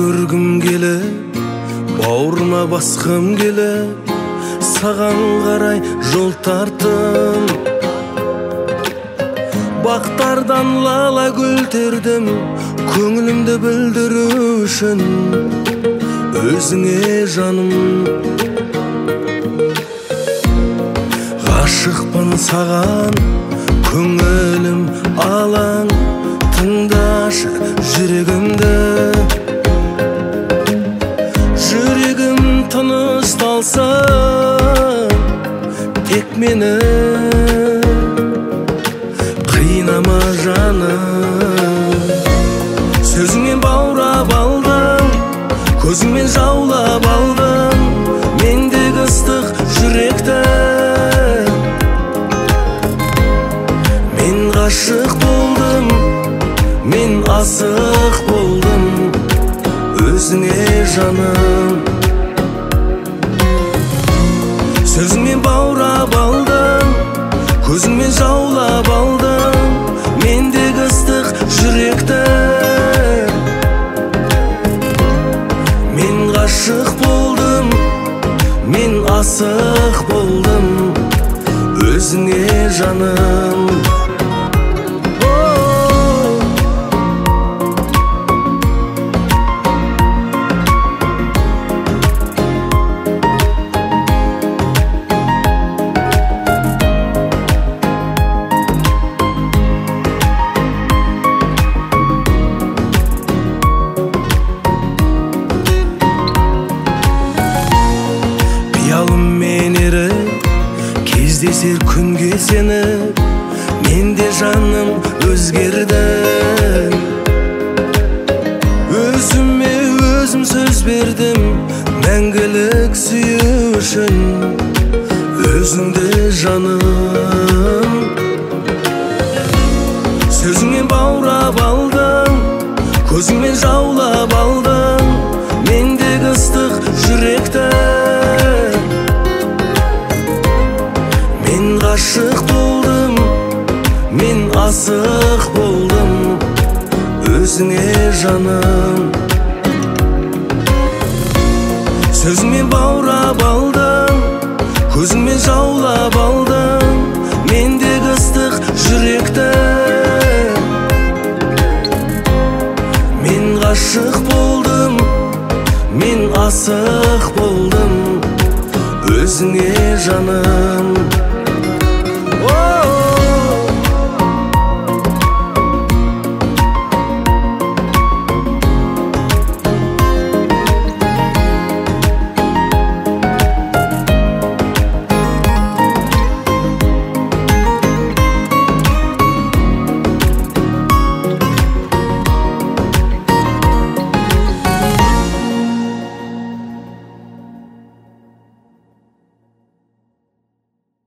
көргüm келіп, бауырыма басқым келіп, саған қарай жол тарттым. Бақтардан лала гүлтердім, көңілімді білдіру үшін өзіңе жаным. Ғашықпын саған, көңілім алаң, тыңдашы жүрегімді. Жүрегім тынысталсын, тек мені қинама жаным. Сөзіңмен баурап алдым, көзіңмен жаулап алдым мендегі ыстық жүректі. Мен ғашық болдым, мен асық болдым өзіңе жаным. Сөзіңмен баурап алдым, көзіңмен жаулап алдым мендегі ыстық жүректі. Мен ғашық болдым, мен асық болдым өзіңе жаным. Қиялыммен еріп, кездесер күнге сені, менде жаным өзгерді. Өзіме өзім сөз бердім, мәңгілік сүю үшін өзіңді жаным. Сөзіңмен баурап алдым, көзіңмен жаулап алдым мендегі ыстық жүректі. Мен ғашық болдым, мен асық болдым өзіңе жаным. Сөзіңмен баурап алдым, көзіңмен жаулап алдым мендегі ыстық жүректі. Мен ғашық болдым, мен асық болдым өзіңе жаным.